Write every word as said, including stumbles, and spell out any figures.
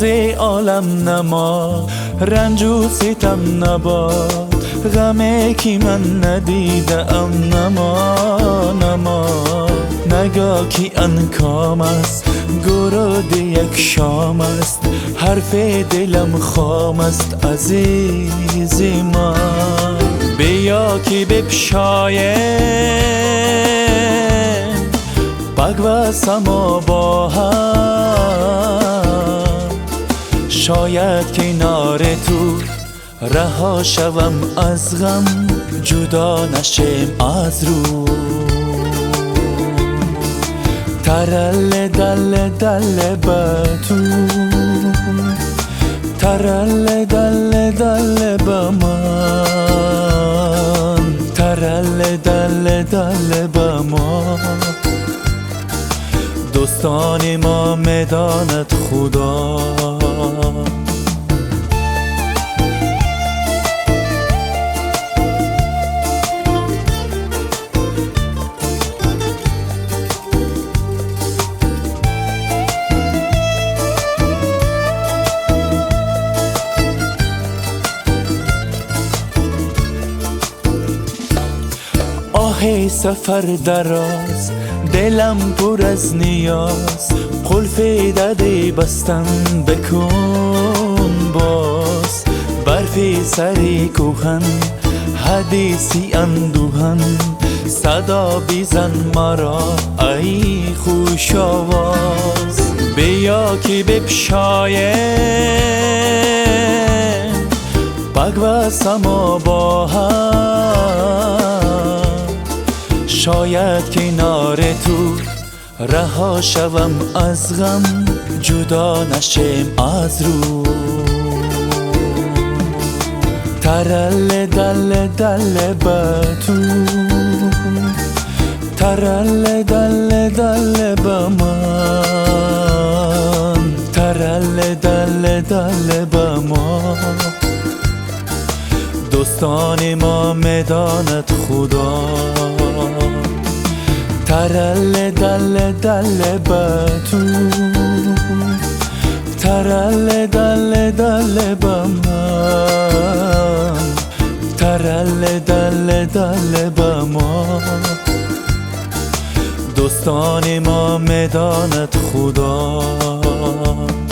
عالم نما، رنج و ستم نباد، غمه کی من ندیدم نما نما. نگاه کی انکام است، گرد یک شام است، حرف دلم خام است عزیز من. بیا که بپشایم بگ و سما با هم، شاید کنار تو رها شوم از غم، جدا نشیم از رو. ترل دل دل با تو، ترل دل دل با من، ترل دل دل با ما. دوستان ما میداند خدا، آه سفر دراز، دلم پر از نیاز، قلف دده بستن بکن باز. برفی سری کوهن، حدیثی اندوهن، صدا بیزن مرا ای خوش آواز. بیا که بپشایم بگ و سما با هم، شاید کنار تو رها شوم از غم، جدا نشیم از رو. ترل دل دل با تو، ترل دل دل با من، ترل دل دل با ما. دوستان ما میداند خدا، ترل دل دل با تو، ترل دل دل با من، ترل دل دل با ما. دوستان ما میداند خدا.